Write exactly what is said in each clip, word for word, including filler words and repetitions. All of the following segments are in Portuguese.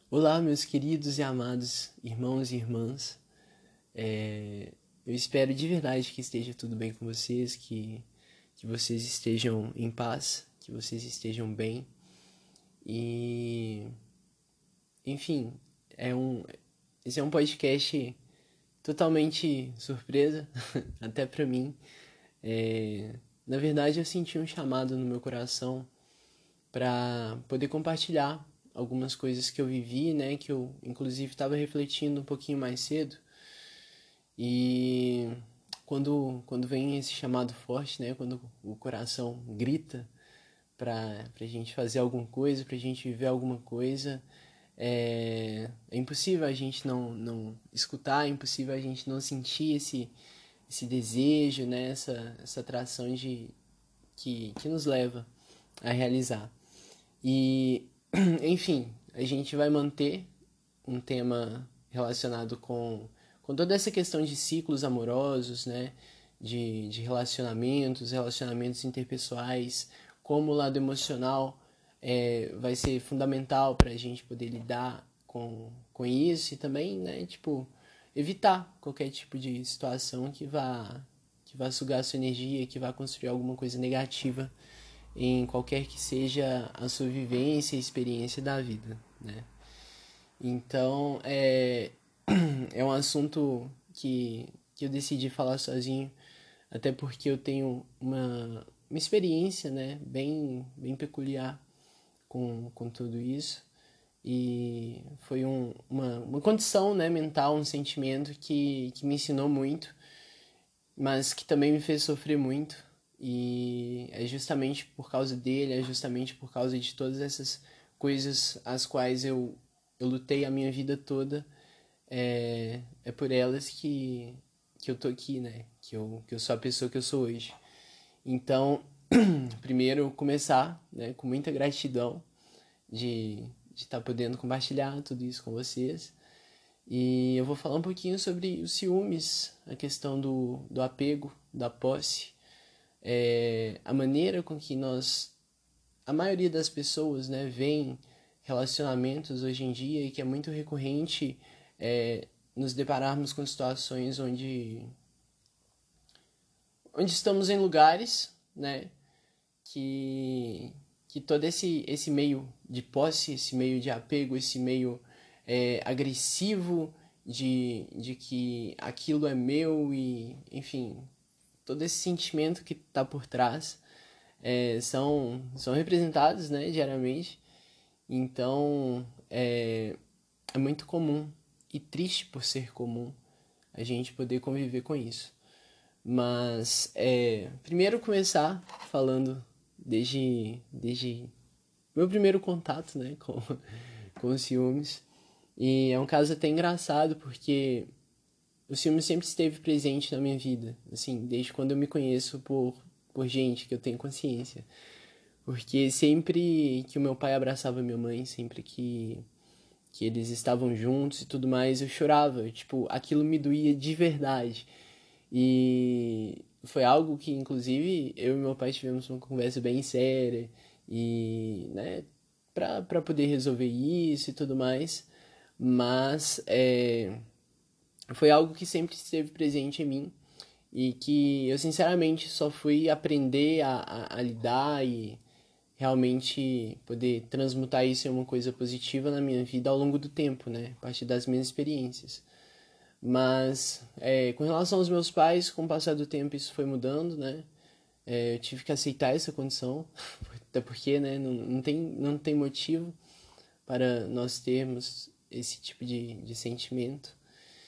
Olá, meus queridos e amados irmãos e irmãs. É, eu espero de verdade que esteja tudo bem com vocês, que, que vocês estejam em paz, que vocês estejam bem. E, enfim, é um, esse é um podcast totalmente surpresa, até pra mim. É, na verdade, eu senti um chamado no meu coração para poder compartilhar algumas coisas que eu vivi, né, que eu inclusive estava refletindo um pouquinho mais cedo. E quando quando vem esse chamado forte, né, quando o coração grita para a gente fazer alguma coisa, para a gente viver alguma coisa, é, é impossível a gente não, não escutar, é impossível a gente não sentir esse, esse desejo, né, essa, essa atração de, que, que nos leva a realizar. E, enfim, a gente vai manter um tema relacionado com, com toda essa questão de ciclos amorosos, né? De, de relacionamentos, relacionamentos interpessoais, como o lado emocional é, vai ser fundamental para a gente poder lidar com, com isso e também, né? Tipo, evitar qualquer tipo de situação que vá, que vá sugar a sua energia, que vá construir alguma coisa negativa em qualquer que seja a sua vivência e experiência da vida, né? Então, é, é um assunto que, que eu decidi falar sozinho, até porque eu tenho uma, uma experiência, né, bem, bem peculiar com, com tudo isso. E foi um, uma, uma condição, né, mental, um sentimento que, que me ensinou muito, mas que também me fez sofrer muito. E é justamente por causa dele, é justamente por causa de todas essas coisas as quais eu, eu lutei a minha vida toda. É, é por elas que, que eu tô aqui, né? Que eu, que eu sou a pessoa que eu sou hoje. Então, primeiro começar, né, com muita gratidão de de estar podendo compartilhar tudo isso com vocês. E eu vou falar um pouquinho sobre os ciúmes, a questão do, do apego, da posse, é, a maneira com que nós, a maioria das pessoas, né, veem relacionamentos hoje em dia e que é muito recorrente é, nos depararmos com situações onde, onde estamos em lugares, né, que, que todo esse, esse meio de posse, esse meio de apego, esse meio é, agressivo de, de que aquilo é meu e, enfim, todo esse sentimento que está por trás é, são, são representados, né, diariamente. Então, é, é muito comum e triste por ser comum a gente poder conviver com isso. Mas, é, primeiro começar falando desde, desde meu primeiro contato, né, com, com os ciúmes. E é um caso até engraçado, porque o ciúme sempre esteve presente na minha vida, assim, desde quando eu me conheço por, por gente que eu tenho consciência. Porque sempre que o meu pai abraçava minha mãe, sempre que, que eles estavam juntos e tudo mais, eu chorava. Tipo, aquilo me doía de verdade. E foi algo que, inclusive, eu e meu pai tivemos uma conversa bem séria. E, né, pra, pra poder resolver isso e tudo mais. Mas, é, foi algo que sempre esteve presente em mim. E que eu, sinceramente, só fui aprender a, a, a lidar e realmente poder transmutar isso em uma coisa positiva na minha vida ao longo do tempo, né? A partir das minhas experiências. Mas, é, com relação aos meus pais, com o passar do tempo isso foi mudando, né? É, eu tive que aceitar essa condição, até porque, né, não, não, tem, não tem motivo para nós termos esse tipo de, de sentimento.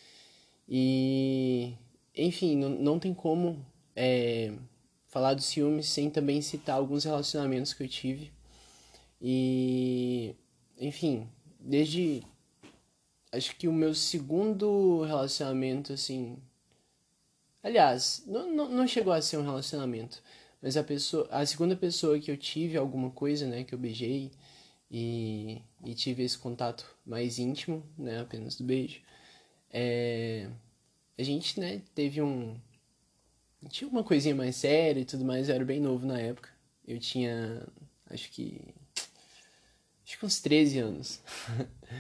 E, enfim, não, não tem como é, falar do ciúme sem também citar alguns relacionamentos que eu tive. E, enfim, desde acho que o meu segundo relacionamento, assim. Aliás, não, não, não chegou a ser um relacionamento, mas a pessoa, a segunda pessoa que eu tive alguma coisa, né, que eu beijei e, e tive esse contato mais íntimo, né, apenas do beijo, é, a gente, né, teve um. Tinha uma coisinha mais séria e tudo mais, eu era bem novo na época. Eu tinha, acho que. Acho que uns treze anos.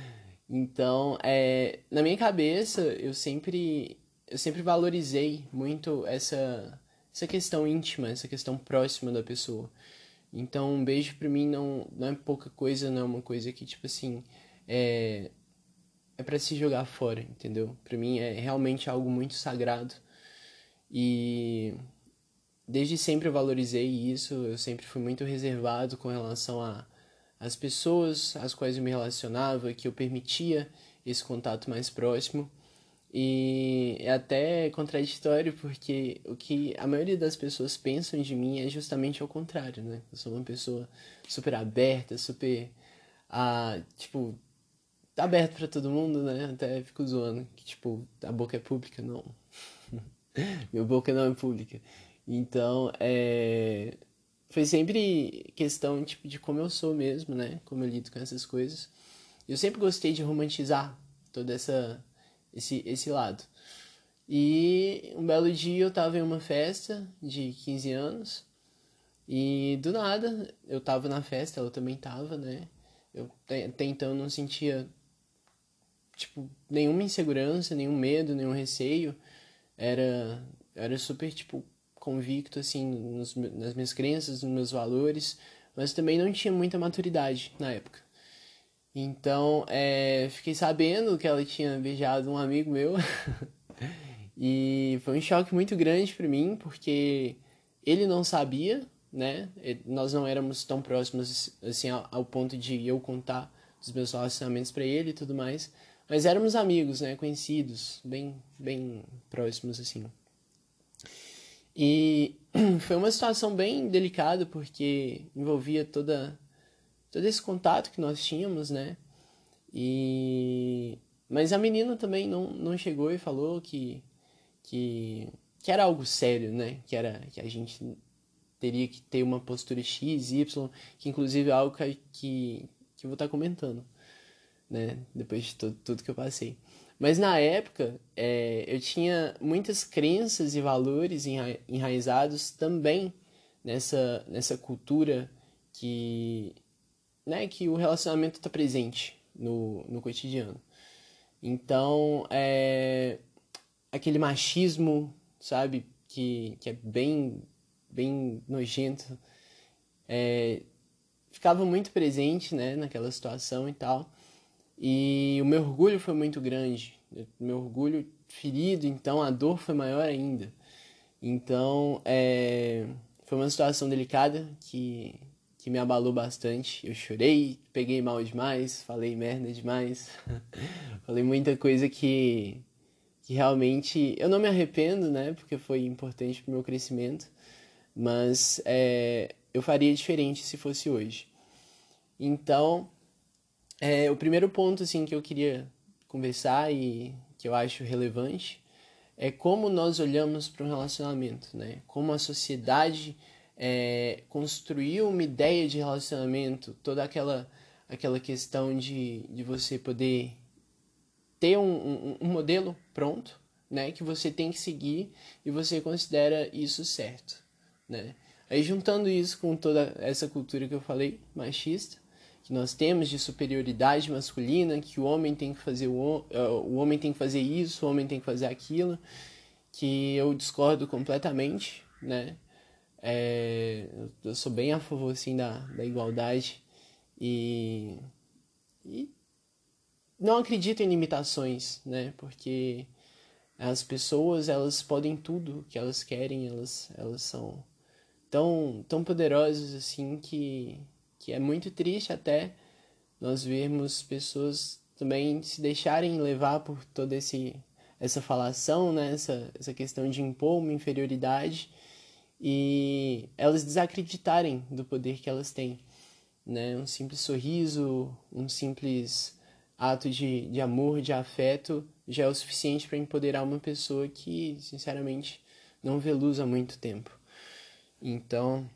Então, é, na minha cabeça, eu sempre, eu sempre valorizei muito essa, essa questão íntima, essa questão próxima da pessoa. Então, um beijo pra mim não, não é pouca coisa, não é uma coisa que, tipo assim, é, é para se jogar fora, entendeu? Pra mim é realmente algo muito sagrado. E desde sempre eu valorizei isso, eu sempre fui muito reservado com relação a as pessoas às quais eu me relacionava, que eu permitia esse contato mais próximo. E é até contraditório porque o que a maioria das pessoas pensam de mim é justamente ao contrário, né? Eu sou uma pessoa super aberta, super ah, tipo, tá aberto pra todo mundo, né? Até fico zoando que tipo, a boca é pública, não. Minha boca não é pública. Então, é foi sempre questão tipo de como eu sou mesmo, né? Como eu lido com essas coisas. Eu sempre gostei de romantizar todo essa esse esse lado. E um belo dia eu tava em uma festa de quinze anos e do nada eu tava na festa, ela também tava, né? Eu até então não sentia tipo nenhuma insegurança, nenhum medo, nenhum receio. Era era super tipo convicto assim nos, nas minhas crenças, nos meus valores, mas também não tinha muita maturidade na época. Então, é, fiquei sabendo que ela tinha beijado um amigo meu. E foi um choque muito grande para mim, porque ele não sabia, né? Nós não éramos tão próximos assim ao, ao ponto de eu contar dos meus relacionamentos para ele e tudo mais, mas éramos amigos, né? Conhecidos, bem, bem próximos assim. E foi uma situação bem delicada porque envolvia toda todo esse contato que nós tínhamos, né? E mas a menina também não, não chegou e falou que que, que era algo sério, né? Que era que a gente teria que ter uma postura X, Y, que inclusive é algo que, que, que eu vou estar comentando, né? Depois de tudo, tudo que eu passei. Mas na época, é, eu tinha muitas crenças e valores enra enraizados também nessa, nessa cultura que, né, que o relacionamento está presente no, no cotidiano. Então, é, aquele machismo, sabe, que, que é bem, bem nojento, ficava muito presente, né, naquela situação e tal. E o meu orgulho foi muito grande, o meu orgulho ferido, então a dor foi maior ainda. Então, é, foi uma situação delicada que, que me abalou bastante. Eu chorei, peguei mal demais, falei merda demais, falei muita coisa que, que realmente eu não me arrependo, né? Porque foi importante pro meu crescimento, mas é, eu faria diferente se fosse hoje. Então, é, o primeiro ponto assim que eu queria conversar e que eu acho relevante é como nós olhamos para um relacionamento, né? Como a sociedade é, construiu uma ideia de relacionamento, toda aquela aquela questão de, de você poder ter um, um, um modelo pronto, né, que você tem que seguir e você considera isso certo, né? Aí juntando isso com toda essa cultura que eu falei, machista, que nós temos de superioridade masculina, que o homem tem que fazer o, o homem tem que fazer isso, o homem tem que fazer aquilo, que eu discordo completamente, né? É, eu sou bem a favor assim da, da igualdade e, e não acredito em limitações, né? Porque as pessoas, elas podem tudo que elas querem, elas, elas são tão, tão poderosas assim que, que é muito triste até nós vermos pessoas também se deixarem levar por toda esse, essa falação, né? essa, essa questão de impor uma inferioridade e elas desacreditarem do poder que elas têm, né? Um simples sorriso, um simples ato de, de amor, de afeto, já é o suficiente para empoderar uma pessoa que, sinceramente, não vê luz há muito tempo. Então,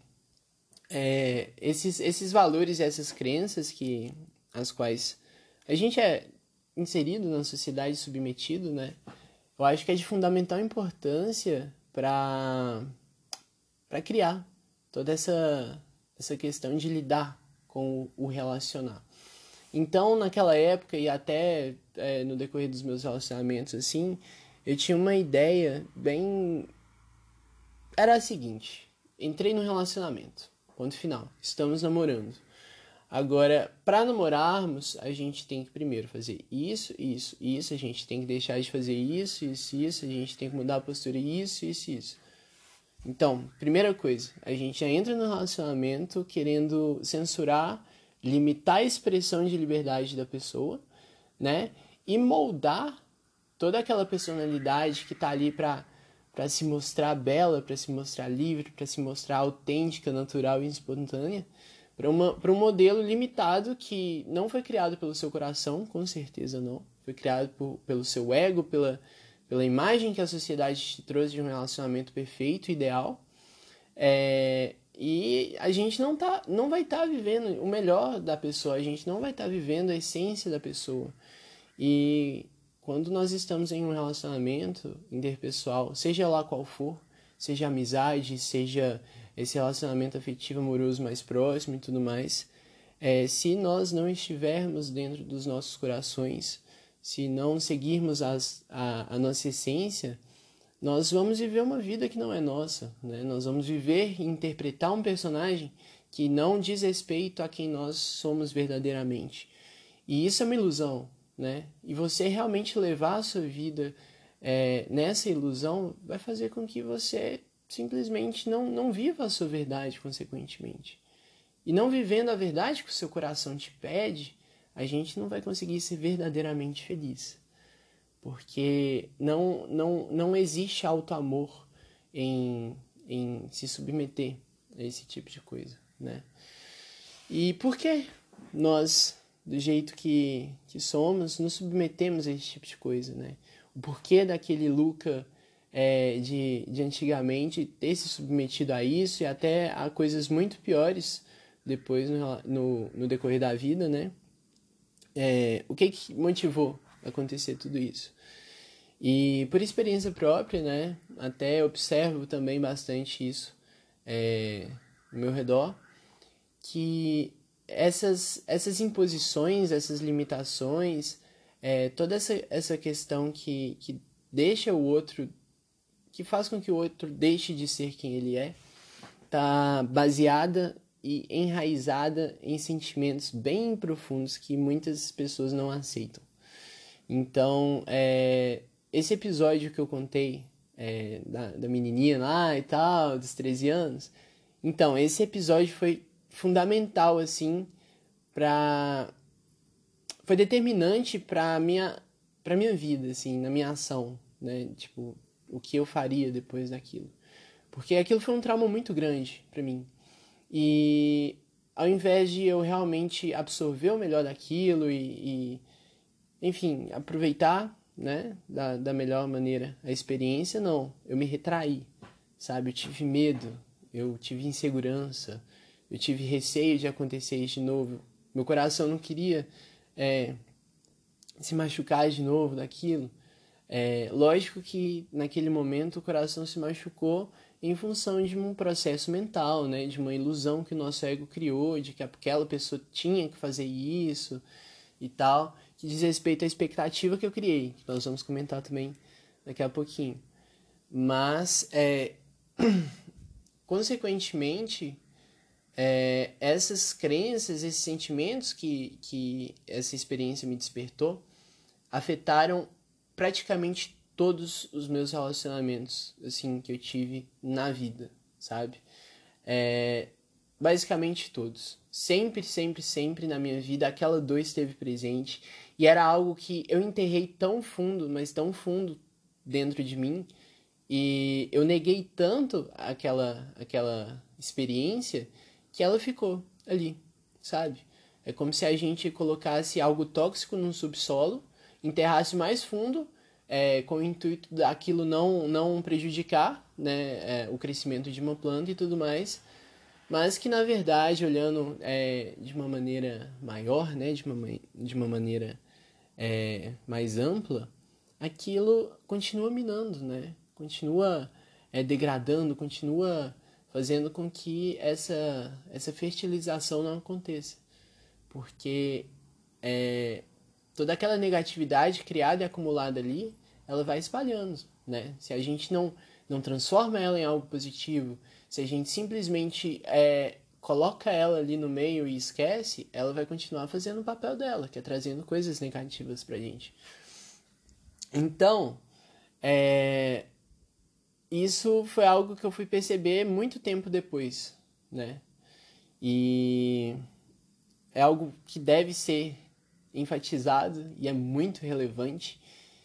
é, esses, esses valores e essas crenças que as quais a gente é inserido na sociedade, submetido, né? Eu acho que é de fundamental importância para para criar toda essa essa questão de lidar com o relacionar. Então, naquela época e até é, no decorrer dos meus relacionamentos, assim, eu tinha uma ideia bem... Era a seguinte, entrei no relacionamento, ponto final, estamos namorando. Agora, para namorarmos, a gente tem que primeiro fazer isso, isso, isso, a gente tem que deixar de fazer isso, isso, isso, a gente tem que mudar a postura, isso, isso, isso. Então, primeira coisa, a gente já entra no relacionamento querendo censurar, limitar a expressão de liberdade da pessoa, né? E moldar toda aquela personalidade que tá ali pra, pra se mostrar bela, pra se mostrar livre, pra se mostrar autêntica, natural e espontânea, para um modelo limitado que não foi criado pelo seu coração, com certeza não. Foi criado por, pelo seu ego, pela, pela imagem que a sociedade te trouxe de um relacionamento perfeito, ideal. É, e a gente não, tá, não vai estar tá vivendo o melhor da pessoa, a gente não vai estar tá vivendo a essência da pessoa. E quando nós estamos em um relacionamento interpessoal, seja lá qual for, seja amizade, seja esse relacionamento afetivo amoroso mais próximo e tudo mais, é, se nós não estivermos dentro dos nossos corações, se não seguirmos as, a, a nossa essência, nós vamos viver uma vida que não é nossa, né? Nós vamos viver e interpretar um personagem que não diz respeito a quem nós somos verdadeiramente. E isso é uma ilusão, né? E você realmente levar a sua vida é, nessa ilusão vai fazer com que você simplesmente não, não viva a sua verdade, consequentemente. E não vivendo a verdade que o seu coração te pede, a gente não vai conseguir ser verdadeiramente feliz. Porque não, não, não existe auto-amor em, em se submeter a esse tipo de coisa, né? E por que nós, do jeito que, que somos, nos submetemos a esse tipo de coisa, né? O porquê daquele Luca é, de, de antigamente ter se submetido a isso e até a coisas muito piores depois no, no, no decorrer da vida, né? É, o que, que motivou a acontecer tudo isso? E por experiência própria, né? Até observo também bastante isso é, no meu redor, que essas, essas imposições, essas limitações, é, toda essa, essa questão que, que deixa o outro, que faz com que o outro deixe de ser quem ele é, tá baseada e enraizada em sentimentos bem profundos que muitas pessoas não aceitam. Então, é, esse episódio que eu contei é, da, da menininha lá e tal, dos treze anos, então, esse episódio foi fundamental, assim, pra... Foi determinante pra minha, pra minha vida, assim, na minha ação, né? Tipo, o que eu faria depois daquilo. Porque aquilo foi um trauma muito grande pra mim. E ao invés de eu realmente absorver o melhor daquilo e, e enfim, aproveitar, né, da, da melhor maneira a experiência, não. Eu me retraí, sabe? Eu tive medo, eu tive insegurança, eu tive receio de acontecer isso de novo. Meu coração não queria é, se machucar de novo daquilo. É, lógico que naquele momento o coração se machucou em função de um processo mental, né, de uma ilusão que o nosso ego criou, de que aquela pessoa tinha que fazer isso e tal, que diz respeito à expectativa que eu criei, que nós vamos comentar também daqui a pouquinho. Mas, é, consequentemente, é, essas crenças, esses sentimentos que, que essa experiência me despertou, afetaram praticamente todos os meus relacionamentos, assim, que eu tive na vida, sabe? É, basicamente todos. Sempre, sempre, sempre na minha vida aquela dor esteve presente e era algo que eu enterrei tão fundo, mas tão fundo dentro de mim e eu neguei tanto aquela, aquela experiência que ela ficou ali, sabe? É como se a gente colocasse algo tóxico num subsolo, enterrasse mais fundo, é, com o intuito daquilo não, não prejudicar, né, é, o crescimento de uma planta e tudo mais, mas que na verdade, olhando é, de uma maneira maior, né, de, uma, de uma maneira é, mais ampla, aquilo continua minando, né? Continua é, degradando, continua fazendo com que essa, essa fertilização não aconteça. Porque é, toda aquela negatividade criada e acumulada ali, ela vai espalhando, né? Se a gente não, não transforma ela em algo positivo, se a gente simplesmente é, coloca ela ali no meio e esquece, ela vai continuar fazendo o papel dela, que é trazendo coisas negativas pra gente. Então, é, isso foi algo que eu fui perceber muito tempo depois, né? E é algo que deve ser enfatizado e é muito relevante,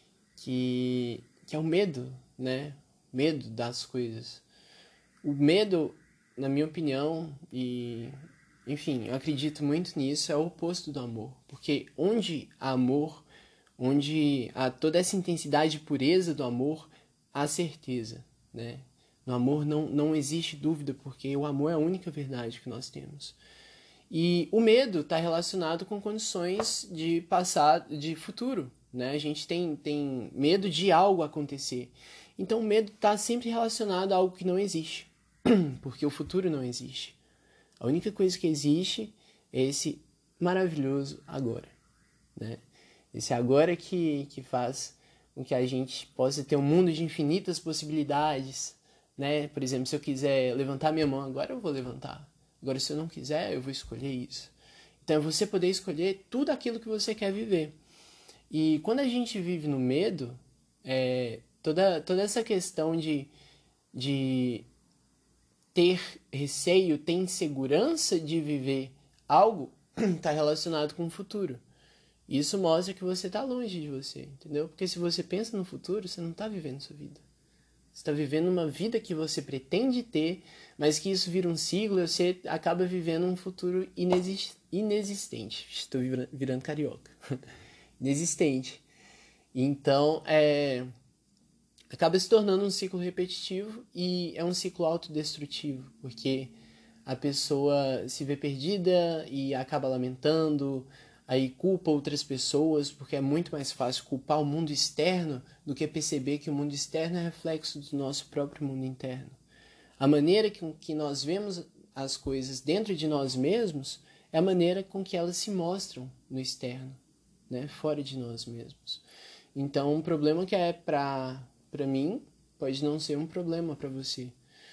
que, que é o medo, né? Medo das coisas. O medo, na minha opinião, e enfim, eu acredito muito nisso, é o oposto do amor. Porque onde há amor, onde há toda essa intensidade e pureza do amor, há certeza, né? No amor não, não existe dúvida, porque o amor é a única verdade que nós temos. E o medo está relacionado com condições de passado, de futuro, né? A gente tem, tem medo de algo acontecer. Então o medo está sempre relacionado a algo que não existe, porque o futuro não existe. A única coisa que existe é esse maravilhoso agora, né? Esse agora que, que faz com que a gente possa ter um mundo de infinitas possibilidades, né? Por exemplo, se eu quiser levantar minha mão agora, eu vou levantar. Agora, se eu não quiser, eu vou escolher isso. Então, é você poder escolher tudo aquilo que você quer viver. E quando a gente vive no medo, é, toda, toda essa questão de, de ter receio, ter insegurança de viver algo, está relacionado com o futuro. Isso mostra que você está longe de você, entendeu? Porque se você pensa no futuro, você não está vivendo sua vida. Você está vivendo uma vida que você pretende ter, mas que isso vira um ciclo e você acaba vivendo um futuro inexistente. Estou virando carioca. Inexistente. Então, é... acaba se tornando um ciclo repetitivo e é um ciclo autodestrutivo, porque a pessoa se vê perdida e acaba lamentando, aí culpa outras pessoas, porque é muito mais fácil culpar o mundo externo do que perceber que o mundo externo é reflexo do nosso próprio mundo interno. A maneira com que nós vemos as coisas dentro de nós mesmos é a maneira com que elas se mostram no externo, né? Fora de nós mesmos. Então, um problema que é para para mim pode não ser um problema para você.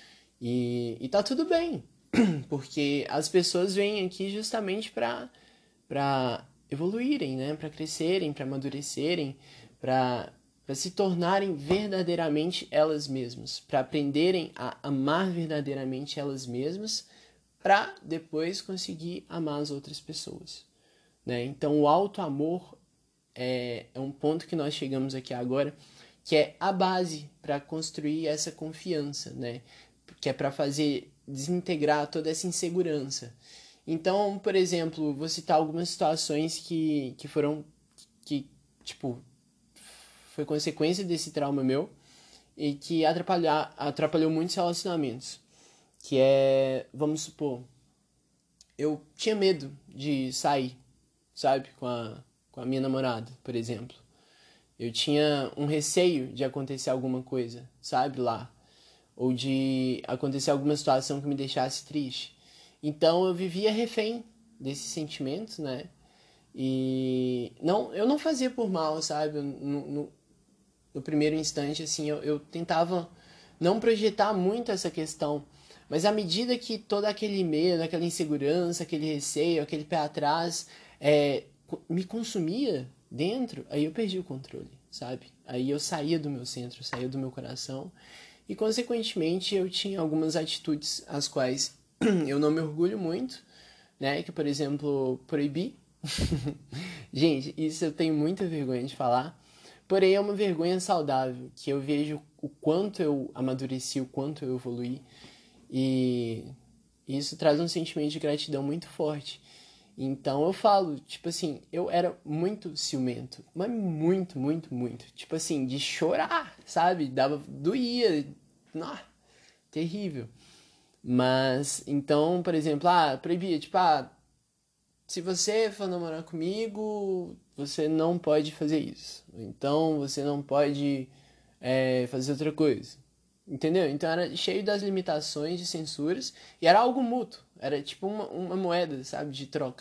E, e tá tudo bem, porque as pessoas vêm aqui justamente para para evoluírem, né? Para crescerem, para amadurecerem, para para se tornarem verdadeiramente elas mesmas, para aprenderem a amar verdadeiramente elas mesmas, para depois conseguir amar as outras pessoas, né? Então, o auto-amor é, é um ponto que nós chegamos aqui agora, que é a base para construir essa confiança, né? Que é para fazer desintegrar toda essa insegurança. Então, por exemplo, vou citar algumas situações que, que foram, que, tipo, foi consequência desse trauma meu e que atrapalhar, atrapalhou muitos relacionamentos. Que é, vamos supor, eu tinha medo de sair, sabe, com a, com a minha namorada, por exemplo. Eu tinha um receio de acontecer alguma coisa, sabe, lá. Ou de acontecer alguma situação que me deixasse triste. Então eu vivia refém desses sentimentos, né? E não, eu não fazia por mal, sabe? No, no, no primeiro instante, assim, eu, eu tentava não projetar muito essa questão. Mas à medida que todo aquele medo, aquela insegurança, aquele receio, aquele pé atrás é, me consumia dentro, aí eu perdi o controle, sabe? Aí eu saía do meu centro, eu saía do meu coração e, consequentemente, eu tinha algumas atitudes as quais eu não me orgulho muito, né? Que, por exemplo, proibir. Gente, isso eu tenho muita vergonha de falar, porém é uma vergonha saudável, que eu vejo o quanto eu amadureci, o quanto eu evoluí, e isso traz um sentimento de gratidão muito forte. Então eu falo, tipo assim, eu era muito ciumento, mas muito, muito, muito. Tipo assim, de chorar, sabe? Dava, doía, não, terrível. Mas, então, por exemplo, ah, proibia, tipo, ah, se você for namorar comigo, você não pode fazer isso. Então, você não pode é, fazer outra coisa. Entendeu? Então era cheio das limitações de censuras e era algo mútuo. Era tipo uma, uma moeda, sabe, de troca.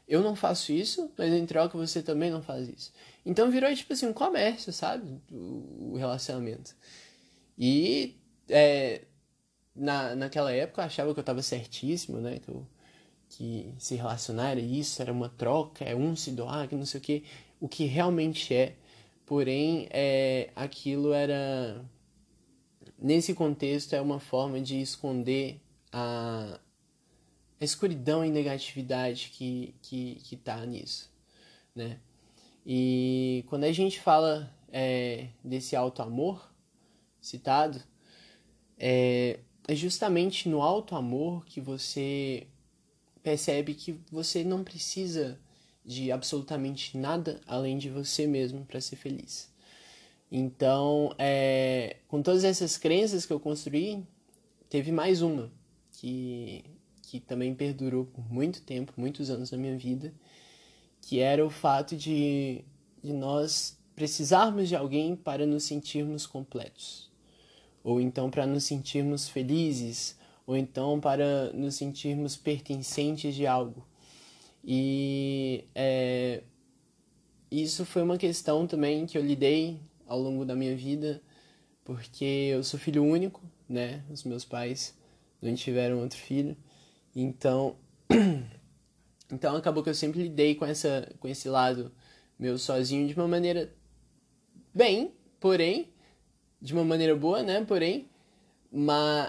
eu não faço isso, mas em troca você também não faz isso. Então virou tipo assim um comércio, sabe? O, o relacionamento. E é, na, naquela época eu achava que eu tava certíssimo, né? Que, eu, que se relacionar era isso, era uma troca, é um se doar, que não sei o que. O que realmente é. Porém, é, aquilo era... Nesse contexto, é uma forma de esconder a, a escuridão e negatividade que, que, que tá nisso, né? E quando a gente fala é, desse auto-amor citado, é, é justamente no auto-amor que você percebe que você não precisa de absolutamente nada além de você mesmo para ser feliz. Então, é, com todas essas crenças que eu construí, teve mais uma que, que também perdurou por muito tempo, muitos anos na minha vida, que era o fato de, de nós precisarmos de alguém para nos sentirmos completos, ou então para nos sentirmos felizes, ou então para nos sentirmos pertencentes de algo. E é, isso foi uma questão também que eu lidei ao longo da minha vida, porque eu sou filho único, né? Os meus pais não tiveram outro filho. Então, então acabou que eu sempre lidei com essa com esse lado meu sozinho de uma maneira bem, porém, de uma maneira boa, né? Porém, mas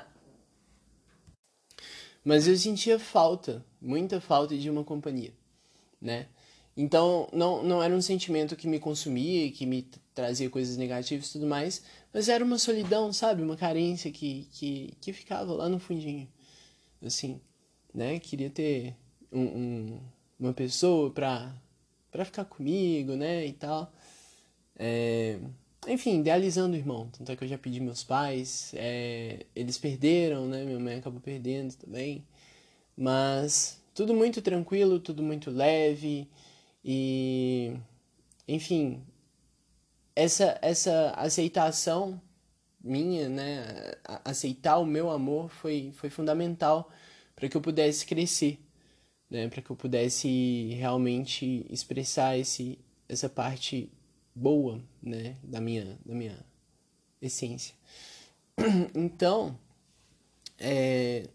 mas eu sentia falta, muita falta de uma companhia, né? Então, não, não era um sentimento que me consumia, que me trazia coisas negativas e tudo mais, mas era uma solidão, sabe? Uma carência que, que, que ficava lá no fundinho, assim, né? Queria ter um, um, uma pessoa pra, pra ficar comigo, né? E tal. É... Enfim, idealizando o irmão. Tanto é que eu já pedi meus pais, é... eles perderam, né? Minha mãe acabou perdendo também. Mas tudo muito tranquilo, tudo muito leve e, enfim, essa essa aceitação minha, né, aceitar o meu amor foi foi fundamental para que eu pudesse crescer, né, para que eu pudesse realmente expressar esse essa parte boa, né, da minha da minha essência. Então, é,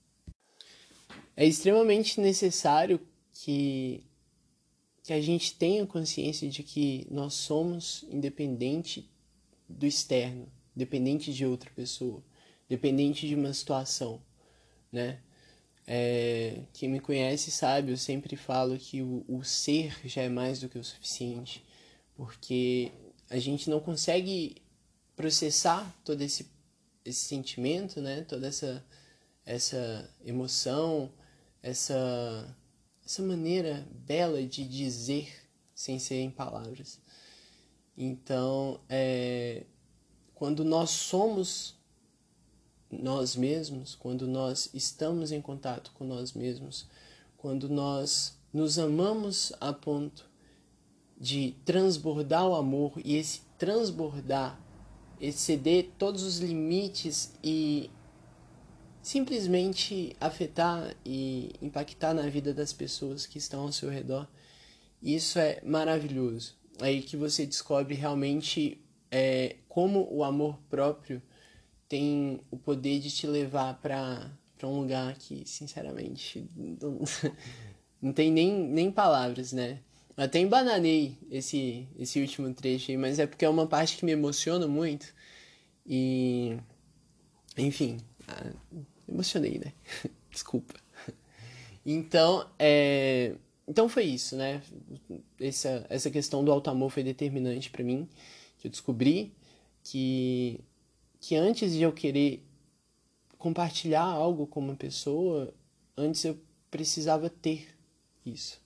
é extremamente necessário que que a gente tenha consciência de que nós somos independente do externo, dependente de outra pessoa, dependente de uma situação, né? É, quem me conhece sabe, eu sempre falo que o, o ser já é mais do que o suficiente, porque a gente não consegue processar todo esse, esse sentimento, né? Toda essa, essa emoção, essa essa maneira bela de dizer sem ser em palavras. Então, é, quando nós somos nós mesmos, quando nós estamos em contato com nós mesmos, quando nós nos amamos a ponto de transbordar o amor e esse transbordar, exceder todos os limites e simplesmente afetar e impactar na vida das pessoas que estão ao seu redor, isso é maravilhoso. Aí que você descobre realmente é, como o amor próprio tem o poder de te levar para para um lugar que, sinceramente, não, não tem nem, nem palavras, né? Eu até embananei esse, esse último trecho aí, mas é porque é uma parte que me emociona muito. E, enfim, ah, emocionei, né? Desculpa. Então, é... então foi isso, né? Essa, essa questão do alto-amor foi determinante para mim, que eu descobri que, que antes de eu querer compartilhar algo com uma pessoa, antes eu precisava ter isso.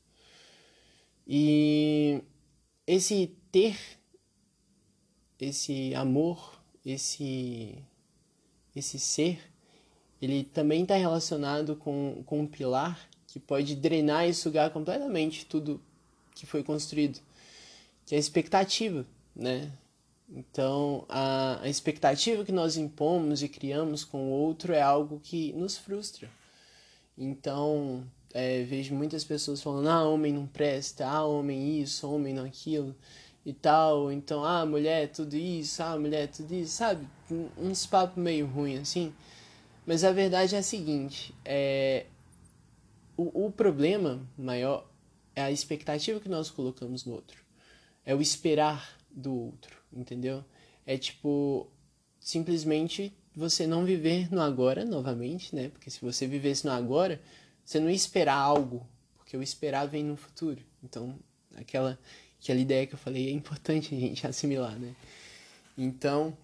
E esse ter, esse amor, esse, esse ser, ele também está relacionado com, com um pilar que pode drenar e sugar completamente tudo que foi construído, que é a expectativa, né? Então, a, a expectativa que nós impomos e criamos com o outro é algo que nos frustra. Então, é, vejo muitas pessoas falando, ah, homem não presta, ah, homem isso, homem não aquilo e tal. Então, ah, mulher é tudo isso, ah, mulher é tudo isso, sabe? Uns papos meio ruins assim. Mas a verdade é a seguinte, é, o, o problema maior é a expectativa que nós colocamos no outro. É o esperar do outro, entendeu? É tipo, simplesmente você não viver no agora novamente, né? Porque se você vivesse no agora, você não ia esperar algo, porque o esperar vem no futuro. Então, aquela, aquela ideia que eu falei é importante a gente assimilar, né? Então,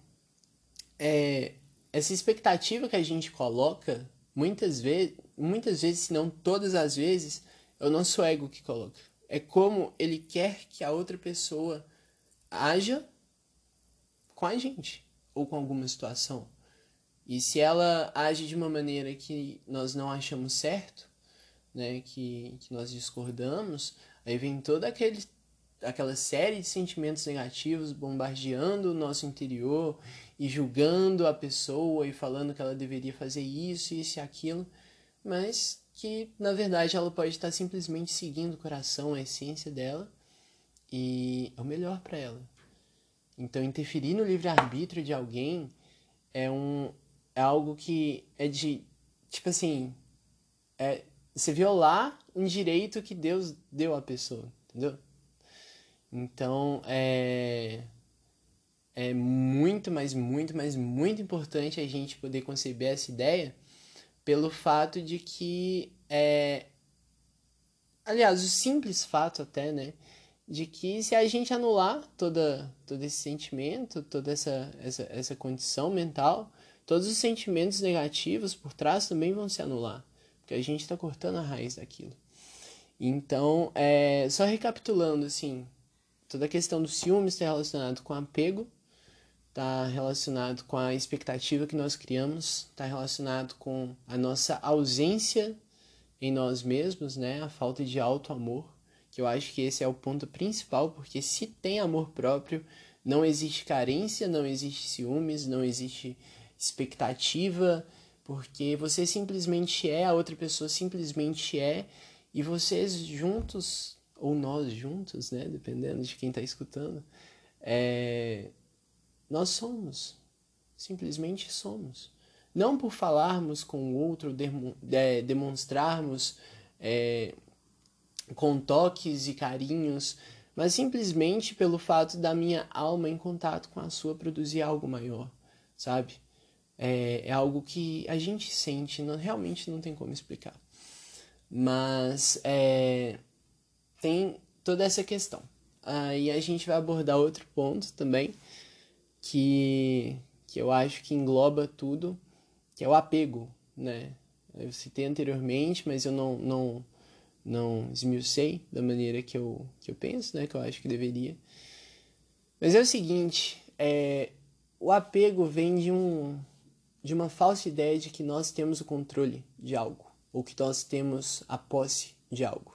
é, essa expectativa que a gente coloca, muitas vezes, muitas vezes, se não todas as vezes, é o nosso ego que coloca. É como ele quer que a outra pessoa haja com a gente, ou com alguma situação. E se ela age de uma maneira que nós não achamos certo, né, que, que nós discordamos, aí vem toda aquele, aquela série de sentimentos negativos bombardeando o nosso interior e julgando a pessoa e falando que ela deveria fazer isso, isso e aquilo, mas que na verdade ela pode estar simplesmente seguindo o coração, a essência dela, e é o melhor para ela. Então interferir no livre-arbítrio de alguém é um é algo que é de, tipo assim, é você violar um direito que Deus deu à pessoa, entendeu? Então, é é muito, mas muito, mas muito importante a gente poder conceber essa ideia pelo fato de que é, aliás, o simples fato até, né, de que se a gente anular toda, todo esse sentimento, toda essa, essa, essa condição mental, todos os sentimentos negativos por trás também vão se anular, porque a gente está cortando a raiz daquilo. Então, é, só recapitulando, assim, toda a questão do ciúme está relacionado com apego, está relacionado com a expectativa que nós criamos, está relacionado com a nossa ausência em nós mesmos, né? A falta de auto-amor, que eu acho que esse é o ponto principal, porque se tem amor próprio, não existe carência, não existe ciúmes, não existe expectativa, porque você simplesmente é, a outra pessoa simplesmente é, e vocês juntos, ou nós juntos, né? Dependendo de quem está escutando, é... nós somos, simplesmente somos. Não por falarmos com o outro, demonstrarmos é, com toques e carinhos, mas simplesmente pelo fato da minha alma em contato com a sua produzir algo maior, sabe? É, é algo que a gente sente, não, realmente não tem como explicar. Mas é, tem toda essa questão. Aí a gente vai abordar outro ponto também, que, que eu acho que engloba tudo, que é o apego, né? Eu citei anteriormente, mas eu não, não, não esmiucei da maneira que eu, que eu penso, né? Que eu acho que deveria. Mas é o seguinte, é, o apego vem de, um, de uma falsa ideia de que nós temos o controle de algo, ou que nós temos a posse de algo.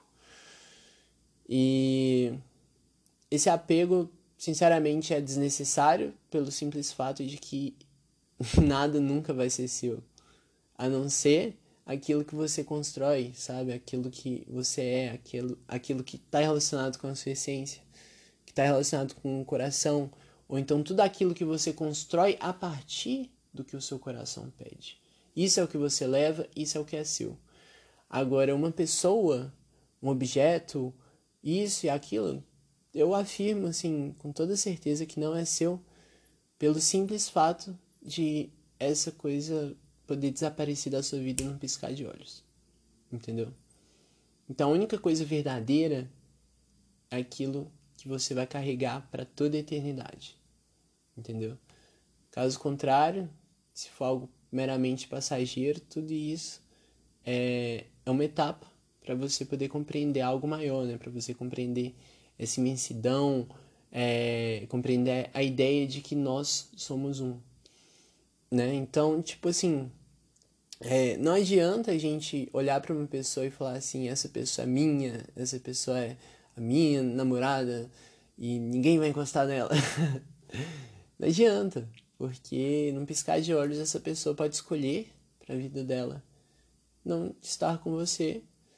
E esse apego, sinceramente, é desnecessário pelo simples fato de que nada nunca vai ser seu, a não ser aquilo que você constrói, sabe? Aquilo que você é, aquilo, aquilo que está relacionado com a sua essência, que está relacionado com o coração, ou então tudo aquilo que você constrói a partir do que o seu coração pede. Isso é o que você leva, isso é o que é seu. Agora, uma pessoa, um objeto, isso e aquilo, eu afirmo, assim, com toda certeza que não é seu, pelo simples fato de essa coisa poder desaparecer da sua vida num piscar de olhos. Entendeu? Então a única coisa verdadeira é aquilo que você vai carregar para toda a eternidade. Entendeu? Caso contrário, se for algo meramente passageiro, tudo isso é, é uma etapa para você poder compreender algo maior, né? Para você compreender essa imensidão, é, compreender a ideia de que nós somos um. Né? Então, tipo assim, é, não adianta a gente olhar para uma pessoa e falar assim, essa pessoa é minha, essa pessoa é a minha namorada e ninguém vai encostar nela. Não adianta, porque num piscar de olhos essa pessoa pode escolher para a vida dela não estar com você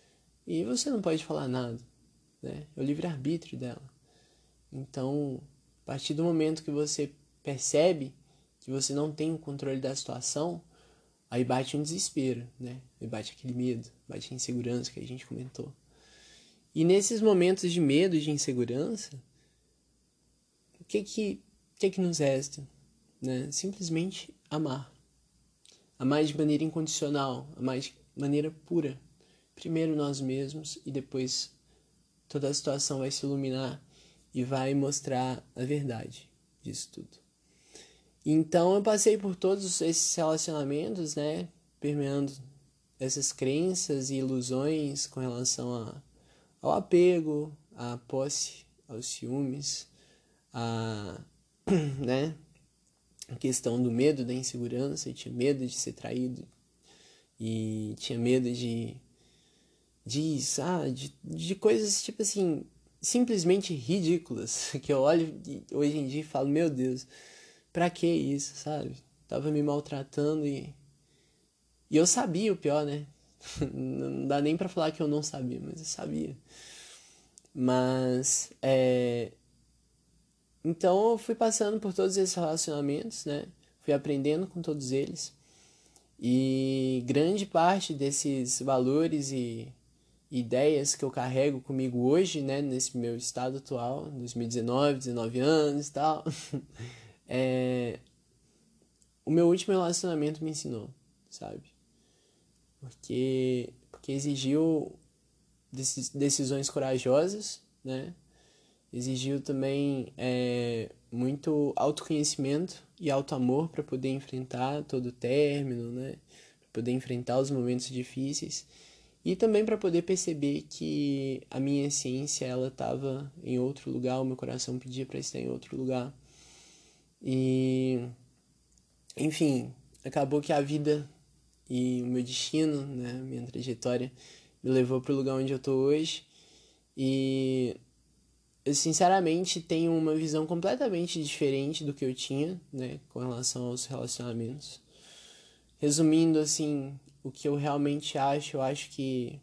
e você não pode falar nada, né? É o livre-arbítrio dela. Então, a partir do momento que você percebe que você não tem o controle da situação, aí bate um desespero, né? Aí bate aquele medo, bate a insegurança que a gente comentou. E nesses momentos de medo e de insegurança, o que que, o que, que nos resta? Né? Simplesmente amar. Amar de maneira incondicional, amar de maneira pura. Primeiro nós mesmos e depois toda a situação vai se iluminar e vai mostrar a verdade disso tudo. Então eu passei por todos esses relacionamentos, né, permeando essas crenças e ilusões com relação a, ao apego, à posse, aos ciúmes, a, né, a questão do medo, da insegurança, eu tinha medo de ser traído e tinha medo de de, ah, de, de coisas tipo assim, simplesmente ridículas, que eu olho hoje em dia e falo, meu Deus, pra que isso, sabe? Tava me maltratando e e eu sabia o pior, né? Não dá nem pra falar que eu não sabia, mas eu sabia. Mas, é... Então eu fui passando por todos esses relacionamentos, né? Fui aprendendo com todos eles. E grande parte desses valores e ideias que eu carrego comigo hoje, né? Nesse meu estado atual, dois mil e dezenove, dezenove anos e tal. é... O meu último relacionamento me ensinou, sabe? Porque, porque exigiu decisões corajosas, né? Exigiu também é, muito autoconhecimento e autoamor para poder enfrentar todo o término, né? Para poder enfrentar os momentos difíceis e também para poder perceber que a minha essência ela estava em outro lugar, o meu coração pedia para estar em outro lugar. E enfim, acabou que a vida e o meu destino, né, minha trajetória me levou para o lugar onde eu tô hoje. E eu sinceramente tenho uma visão completamente diferente do que eu tinha, né, com relação aos relacionamentos. Resumindo assim, o que eu realmente acho, eu acho que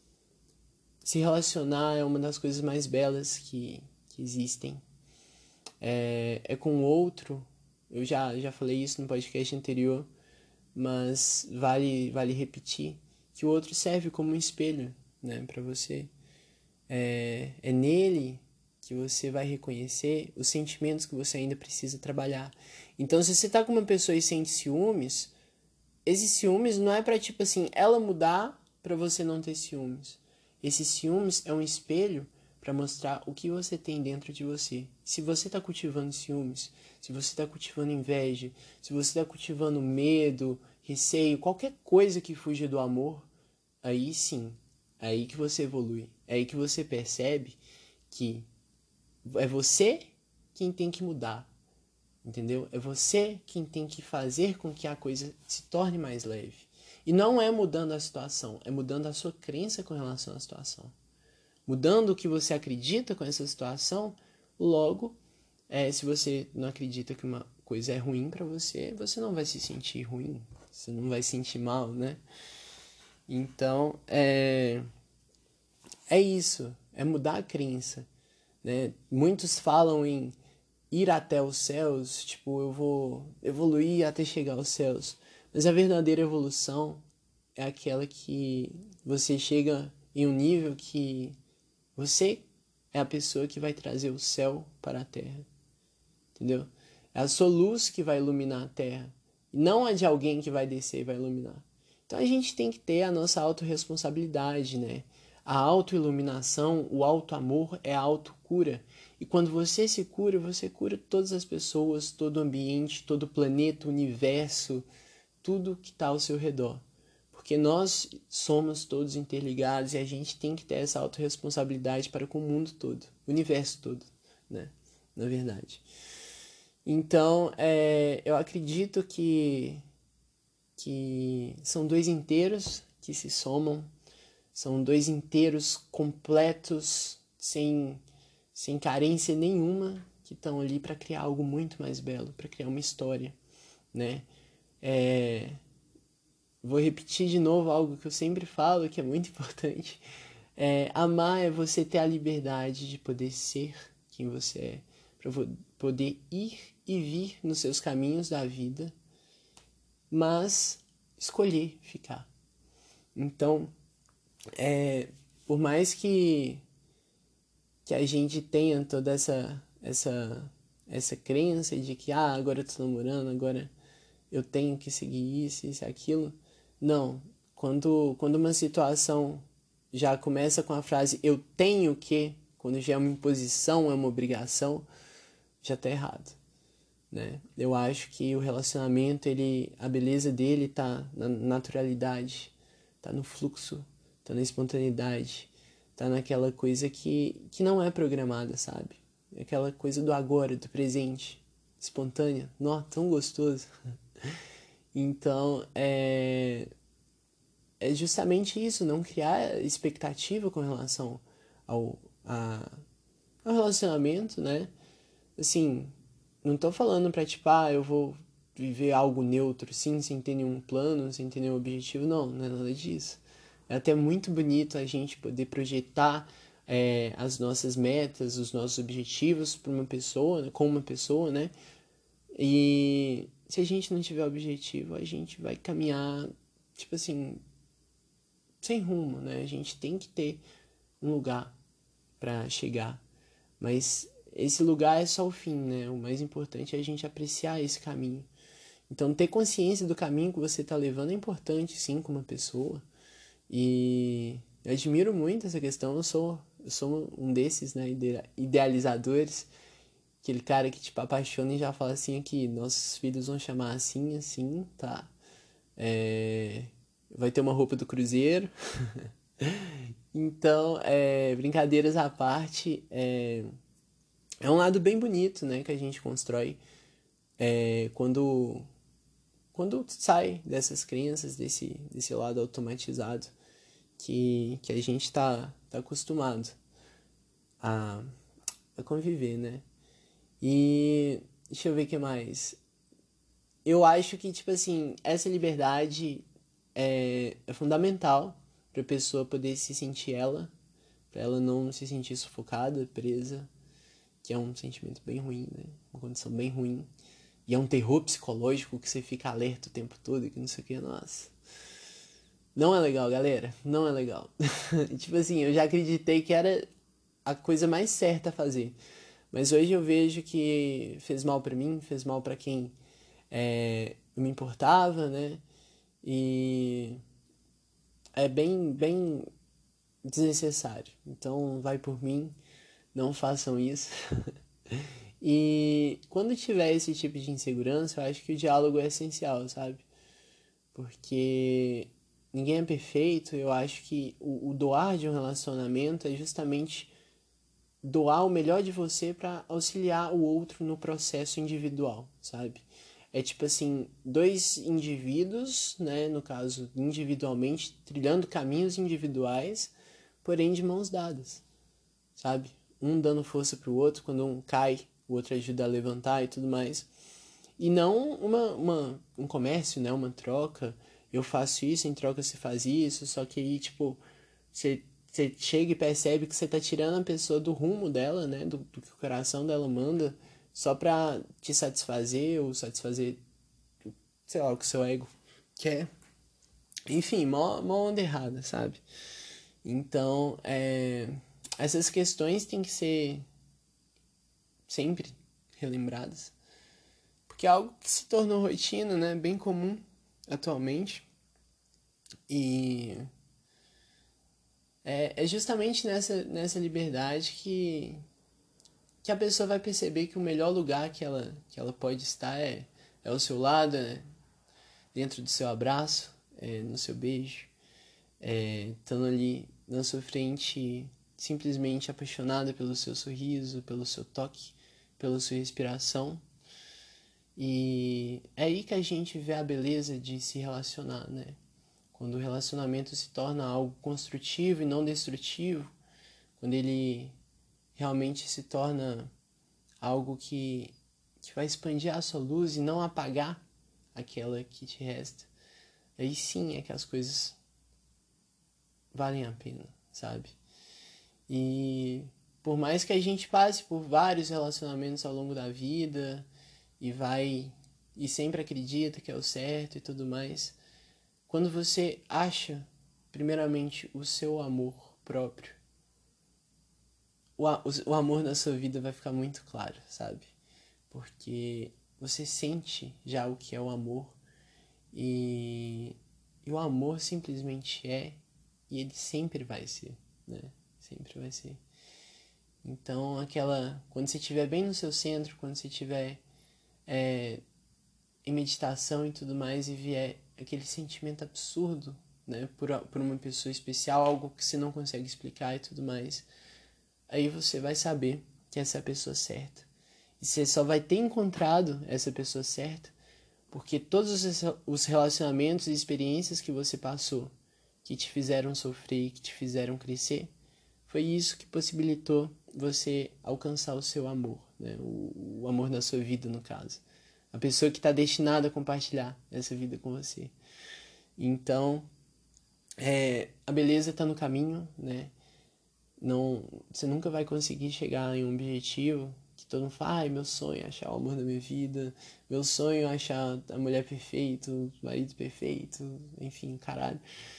se relacionar é uma das coisas mais belas que, que existem. É, é com o outro, eu já, já falei isso no podcast anterior, mas vale, vale repetir, que o outro serve como um espelho, né, para você. É, é nele que você vai reconhecer os sentimentos que você ainda precisa trabalhar. Então, se você tá com uma pessoa e sente ciúmes, esses ciúmes não é pra, tipo assim, ela mudar pra você não ter ciúmes. Esses ciúmes é um espelho pra mostrar o que você tem dentro de você. Se você tá cultivando ciúmes, se você tá cultivando inveja, se você tá cultivando medo, receio, qualquer coisa que fuja do amor, aí sim, é aí que você evolui. É aí que você percebe que é você quem tem que mudar, entendeu? É você quem tem que fazer com que a coisa se torne mais leve. E não é mudando a situação, é mudando a sua crença com relação à situação. Mudando o que você acredita com essa situação, logo, é, se você não acredita que uma coisa é ruim pra você, você não vai se sentir ruim, você não vai se sentir mal, né? Então, é, é isso, é mudar a crença, né? Muitos falam em ir até os céus, tipo, eu vou evoluir até chegar aos céus. Mas a verdadeira evolução é aquela que você chega em um nível que você é a pessoa que vai trazer o céu para a terra, entendeu? É a sua luz que vai iluminar a terra, e não a de alguém que vai descer e vai iluminar. Então a gente tem que ter a nossa autorresponsabilidade, né? A autoiluminação, o auto-amor é a autocura. E quando você se cura, você cura todas as pessoas, todo o ambiente, todo o planeta, o universo, tudo que está ao seu redor. Porque nós somos todos interligados e a gente tem que ter essa autorresponsabilidade para com o mundo todo, o universo todo, né? Na verdade. Então, é, eu acredito que, que são dois inteiros que se somam, são dois inteiros completos, sem, sem carência nenhuma, que estão ali para criar algo muito mais belo, para criar uma história, né? É, vou repetir de novo algo que eu sempre falo, que é muito importante. É, amar é você ter a liberdade de poder ser quem você é, para poder ir e vir nos seus caminhos da vida, mas escolher ficar. Então, é, por mais que, que a gente tenha toda essa, essa, essa crença de que ah, agora eu tô namorando, agora eu tenho que seguir isso, isso, aquilo, não. Quando, quando uma situação já começa com a frase eu tenho que, quando já é uma imposição, é uma obrigação, já tá errado, né? Eu acho que o relacionamento, ele, a beleza dele tá na naturalidade, tá no fluxo, tá na espontaneidade, tá naquela coisa que, que não é programada, sabe? Aquela coisa do agora, do presente, espontânea. Nossa, tão gostoso. Então, é, é justamente isso, não criar expectativa com relação ao, a, ao relacionamento, né? Assim, não tô falando pra, tipo, ah, eu vou viver algo neutro, sim, sem ter nenhum plano, sem ter nenhum objetivo. Não, não é nada disso. É até muito bonito a gente poder projetar é, as nossas metas, os nossos objetivos para uma pessoa, com uma pessoa, né? E se a gente não tiver objetivo, a gente vai caminhar, tipo assim, sem rumo, né? A gente tem que ter um lugar para chegar, mas esse lugar é só o fim, né? O mais importante é a gente apreciar esse caminho. Então, ter consciência do caminho que você está levando é importante, sim, como uma pessoa. E eu admiro muito essa questão. Eu sou, eu sou um desses, né, idealizadores. Aquele cara que, tipo, apaixona e já fala assim aqui, nossos filhos vão chamar assim, assim, tá? É... Vai ter uma roupa do Cruzeiro. Então, é... brincadeiras à parte, é... é um lado bem bonito, né, que a gente constrói é... quando... quando sai dessas crenças, desse, desse lado automatizado que, que a gente tá, tá acostumado a, a conviver, né? E deixa eu ver o que mais. Eu acho que, tipo assim, essa liberdade é, é fundamental pra pessoa poder se sentir ela, pra ela não se sentir sufocada, presa, que é um sentimento bem ruim, né? Uma condição bem ruim. E é um terror psicológico que você fica alerta o tempo todo, que não sei o que, nossa. Não é legal, galera. Não é legal. Tipo assim, eu já acreditei que era a coisa mais certa a fazer. Mas hoje eu vejo que fez mal pra mim, fez mal pra quem é, me importava, né? E é bem, bem desnecessário. Então, vai por mim, não façam isso. E quando tiver esse tipo de insegurança, eu acho que o diálogo é essencial, sabe? Porque ninguém é perfeito. Eu acho que o, o doar de um relacionamento é justamente doar o melhor de você para auxiliar o outro no processo individual, sabe? É tipo assim, dois indivíduos, né, no caso, individualmente, trilhando caminhos individuais, porém de mãos dadas, sabe? Um dando força pro outro, quando um cai, o outro ajuda a levantar e tudo mais. E não uma, uma, um comércio, né, uma troca. Eu faço isso, em troca você faz isso, só que aí, tipo, você, você chega e percebe que você tá tirando a pessoa do rumo dela, né, do, do que o coração dela manda, só pra te satisfazer ou satisfazer, sei lá, o que o seu ego quer. Enfim, mó, mó onda errada, sabe? Então, é, essas questões têm que ser sempre relembradas. Porque é algo que se tornou rotina, né? Bem comum atualmente. E é, é justamente nessa, nessa liberdade que, que a pessoa vai perceber que o melhor lugar que ela, que ela pode estar é, é ao seu lado, é dentro do seu abraço, é no seu beijo, é, estando ali na sua frente, simplesmente apaixonada pelo seu sorriso, pelo seu toque, pela sua respiração. E é aí que a gente vê a beleza de se relacionar, né? Quando o relacionamento se torna algo construtivo e não destrutivo, quando ele realmente se torna algo que, que vai expandir a sua luz e não apagar aquela que te resta, aí sim é que as coisas valem a pena, sabe? E por mais que a gente passe por vários relacionamentos ao longo da vida e vai e sempre acredita que é o certo e tudo mais, quando você acha primeiramente o seu amor próprio, o, o amor na sua vida vai ficar muito claro, sabe? Porque você sente já o que é o amor e, e o amor simplesmente é e ele sempre vai ser, né? Sempre vai ser. Então, aquela, quando você estiver bem no seu centro, quando você estiver é, em meditação e tudo mais e vier aquele sentimento absurdo, né, por, por uma pessoa especial, algo que você não consegue explicar e tudo mais, aí você vai saber que essa é a pessoa certa. E você só vai ter encontrado essa pessoa certa porque todos os relacionamentos e experiências que você passou, que te fizeram sofrer, que te fizeram crescer, foi isso que possibilitou você alcançar o seu amor, né? o, o amor da sua vida, no caso. A pessoa que está destinada a compartilhar essa vida com você. Então, é, a beleza está no caminho, né? Não, você nunca vai conseguir chegar em um objetivo que todo mundo fala, ai, meu sonho é achar o amor da minha vida, meu sonho é achar a mulher perfeita, o marido perfeito, enfim, caralho.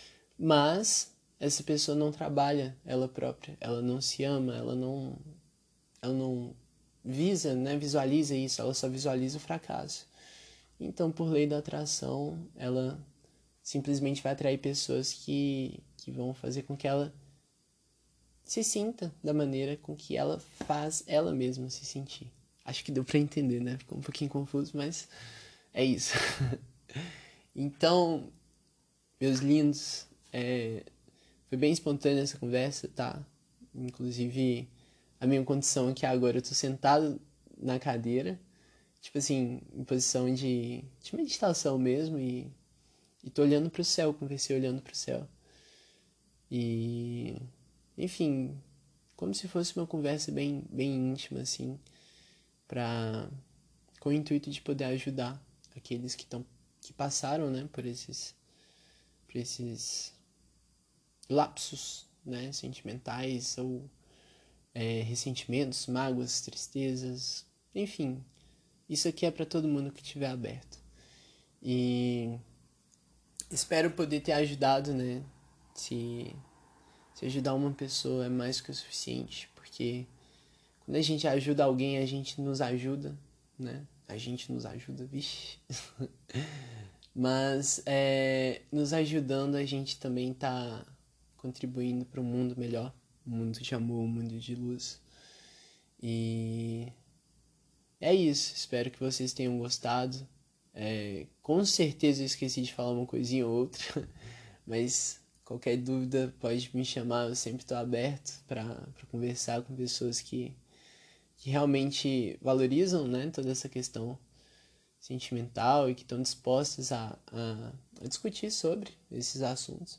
Mas essa pessoa não trabalha ela própria, ela não se ama, ela não, ela não visa, né, visualiza isso, ela só visualiza o fracasso. Então, por lei da atração, ela simplesmente vai atrair pessoas que, que vão fazer com que ela se sinta da maneira com que ela faz ela mesma se sentir. Acho que deu pra entender, né? Ficou um pouquinho confuso, mas é isso. Então, meus lindos, é, foi bem espontânea essa conversa, tá? Inclusive, a minha condição aqui agora, eu tô sentado na cadeira, tipo assim, em posição de, de meditação mesmo, e, e tô olhando pro céu, conversei olhando pro céu. E, enfim, como se fosse uma conversa bem, bem íntima, assim, pra, com o intuito de poder ajudar aqueles que, tão, que passaram, né, por esses, por esses lapsos, né, sentimentais ou é, ressentimentos, mágoas, tristezas, enfim, isso aqui é para todo mundo que estiver aberto. E espero poder ter ajudado, né, se, se ajudar uma pessoa é mais que o suficiente, porque quando a gente ajuda alguém, a gente nos ajuda, né, a gente nos ajuda, vixe. Mas é, nos ajudando, a gente também tá contribuindo para um mundo melhor, um mundo de amor, um mundo de luz. E é isso, espero que vocês tenham gostado. É, com certeza eu esqueci de falar uma coisinha ou outra, mas qualquer dúvida pode me chamar, eu sempre estou aberto para conversar com pessoas que, que realmente valorizam, né, toda essa questão sentimental e que estão dispostas a, a, a discutir sobre esses assuntos.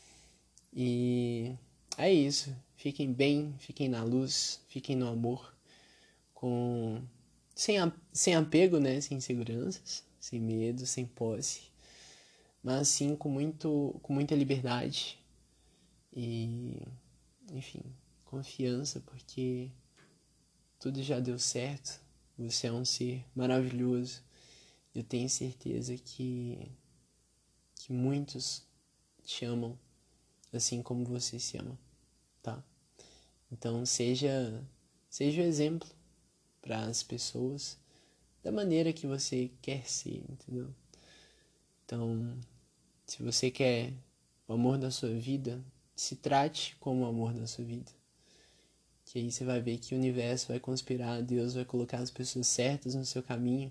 E é isso. Fiquem bem, fiquem na luz, fiquem no amor, com sem, a, sem apego, né? Sem inseguranças, sem medo, sem posse, mas sim com, muito, com muita liberdade e, enfim, confiança, porque tudo já deu certo. Você é um ser maravilhoso. Eu tenho certeza que, que muitos te amam assim como você se ama, tá? Então seja, seja o exemplo para as pessoas da maneira que você quer ser, entendeu? Então, se você quer o amor da sua vida, se trate como o amor da sua vida. Que aí você vai ver que o universo vai conspirar, Deus vai colocar as pessoas certas no seu caminho.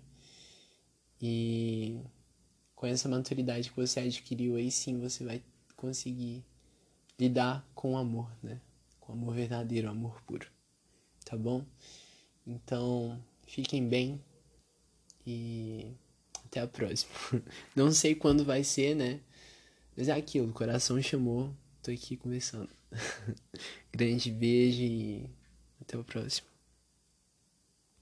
E com essa maturidade que você adquiriu, aí sim você vai conseguir lidar com o amor, né? Com o amor verdadeiro, o amor puro. Tá bom? Então, fiquem bem e até a próxima. Não sei quando vai ser, né? Mas é aquilo, o coração chamou, tô aqui conversando. Grande beijo e até o próximo.